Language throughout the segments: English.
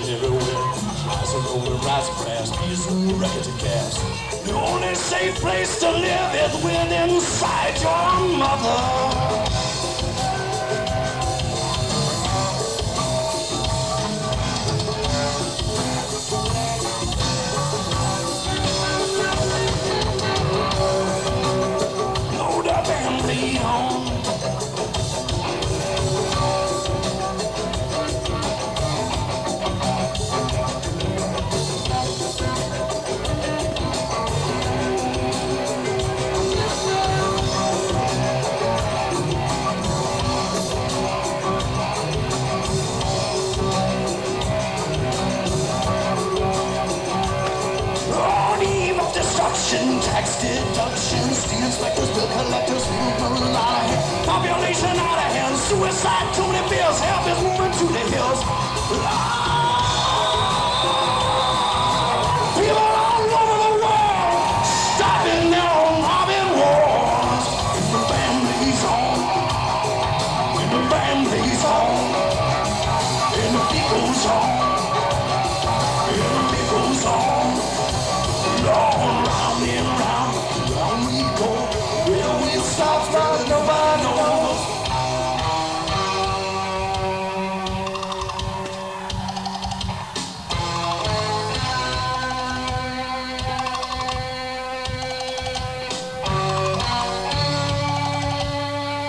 everywhere. Rising over, rising fast. These new records and cast. The only safe place to live is within inside your mother. Load up and bleed on. Tax deduction, steel inspectors, bill collectors, people out of hand, population out of hand, suicide, too many bills, help is moving to the hills. People all over the world, stopping their own robbing wars. When the band plays on, when the band plays on, and the beat goes on, and the beat goes on, long round and round, round we go. Where we stop, but nobody knows.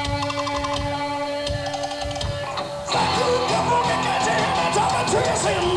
Come on, get your talking to you, saying